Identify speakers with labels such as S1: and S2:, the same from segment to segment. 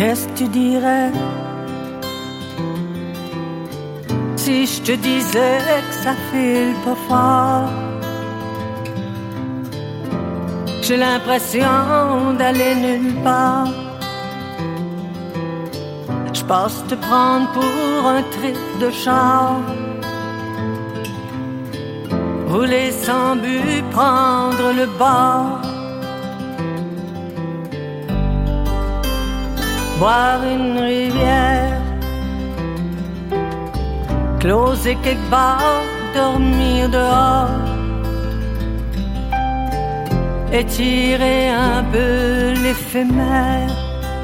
S1: Qu'est-ce que tu dirais si je te disais que ça file pas fort? J'ai l'impression d'aller nulle part. Je passe te prendre pour un trip de char. Rouler sans but, prendre le bord. Boire une rivière. Closer quelque part, dormir dehors. Étirer un peu l'éphémère.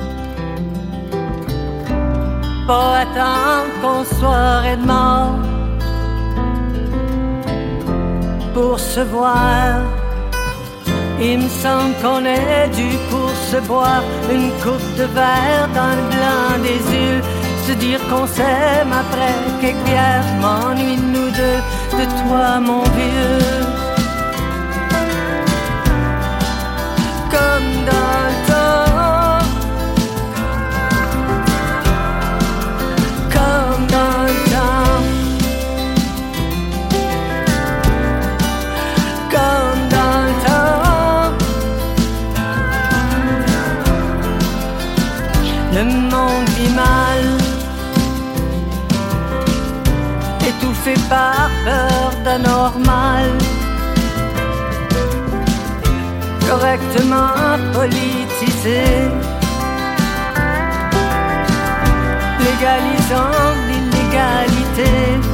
S1: Pas attendre qu'on soit de mort pour se voir. Il me semble qu'on est dû pour se boire une coupe de verre dans le blanc des yeux. Se dire qu'on s'aime après quelques bières. Je m'ennuie de nous deux, de toi mon vieux. Comme dans le temps, comme dans le temps, comme dans le temps. Le monde vit mal, étouffé par peur d'anormal. Correctement politisé, légalisant l'illégalité.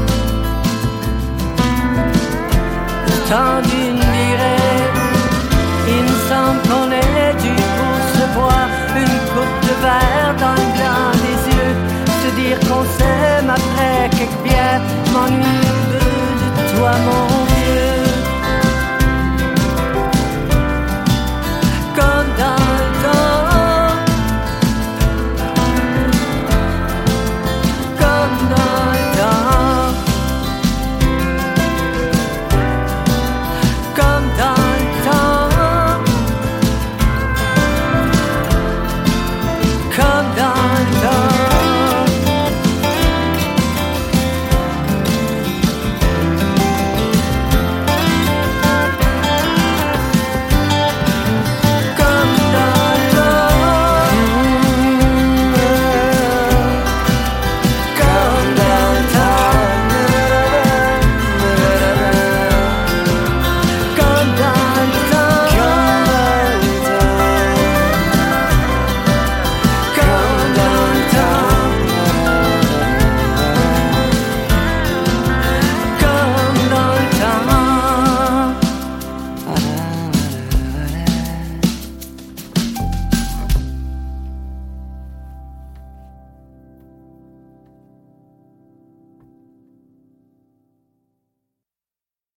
S1: Le temps d'une durée, il me semble qu'on est dû pour se boire une coupe de verre dans le blanc des yeux. Se dire qu'on s'aime après quelques bières. M'ennuie de toi mon vieux.